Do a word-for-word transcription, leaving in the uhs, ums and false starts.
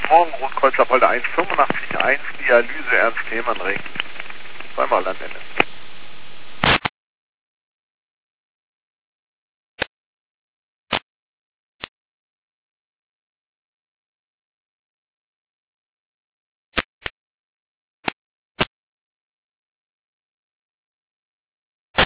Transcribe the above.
Morgen, Großkreuz Apolda eins fünfundachtzig eins, Dialyse Ernst Hehmann Ring. Zweimal Landende.